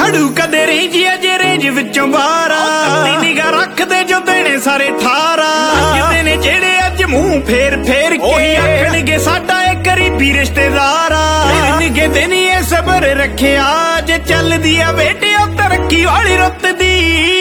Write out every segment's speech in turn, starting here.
झाड़ू कदे रेंजी अजे रेंज विचों बारा निगाह रखदे जो देने सारे थारा लगदे ने जेड़े अज मुंह फेर फेर के आखणगे साडा ए गरीबी रिश्तेदारा निगे ते नी ए सबर रखिया जे चलदी आ बेटे ओ तरक्की वाली रुत दी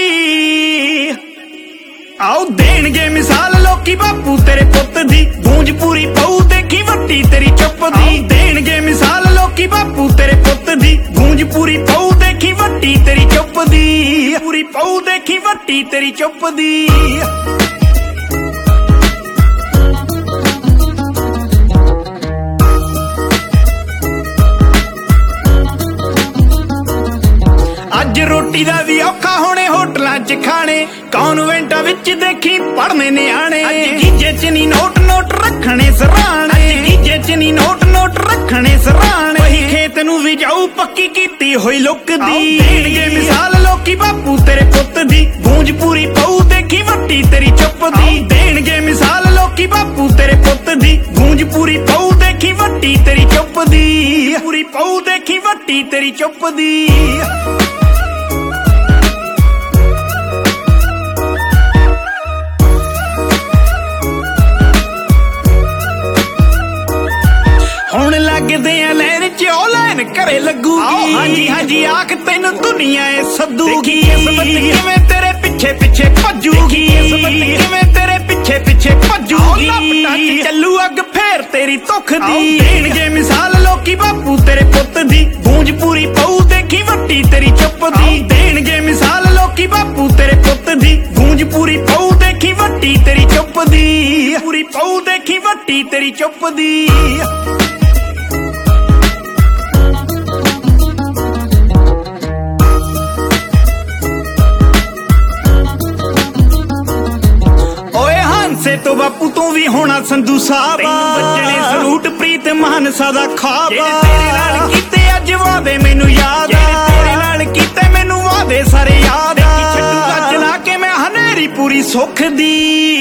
आओ देणगे मिसाल लोकी बापू तेरे पुत दी गूंज पूरी पऊ देखी वट्टी तेरी चुप दी देणगे मिसाल लोकी बापू तेरे पुत दी गूंज पूरी पऊ देखी वट्टी तेरी चुप दी पूरी पऊ देखी वट्टी तेरी चुप दी अज रोटी दा भी औखा होने होटलां च खाने कॉन्वेंटां विच देखी पढ़ने न्याणे गीजे च नी नोट नोट रखने सराणे गीजे च नी नोट नोट रखने सराणे वही खेत नू भी जाऊ पक्की कीती होई लुक दी देणगे मिसाल लोकी बापू तेरे पुत दी गूंज पूरी पऊ देखी वट्टी तेरी चुप दी देणगे मिसाल लोकी बापू तेरे पुत दी गूंज पूरी पऊ देखी वट्टी तेरी चुप दी पूरी पऊ देखी वट्टी तेरी चुप दी हुण लगदे आ लैन च लैन घरे लगूगी हांजी हांजी आख तैनू दुनिया ए सद्दूगी किस्मत किवें तेरे पिछे पिछे भजूगी किस्मत किवें तेरे पिछे पिछे भजूगी लपटा चलू अग फेर तेरी तुख दी देणगे मिसाल लोकी बापू तेरे पुत दी गूंज पूरी पऊ देखी वट्टी तेरी चुप दी देणगे मिसाल लोकी बापू तेरे पुत दी गूंज पूरी पऊ देखी वट्टी तेरी चुप दी पूरी पऊ देखी वट्टी तेरी चुप दी तो बापू तू भी होना संधू साहब बजने सलूट प्रीत मानसा दा ख्वाब तेरे नाल कीते अज वादे मैनू याद तेरे नाल कीते मैनू वादे सारे याद छड्डूगा जला के मैं हनेरी पूरी सुख दी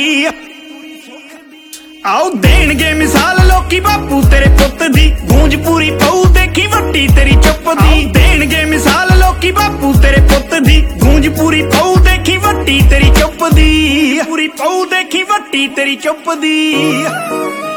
आओ देणगे मिसाल लोकी बापू तेरे पुत दी गूंज पूरी पऊ देखी वट्टी तेरी चुप दी देणगे मिसाल लोकी बापू तेरे पुत दी गूंज पूरी पऊ देखी वट्टी तेरी चुप दी पूरी पऊ देखी वट्टी तेरी चुप दी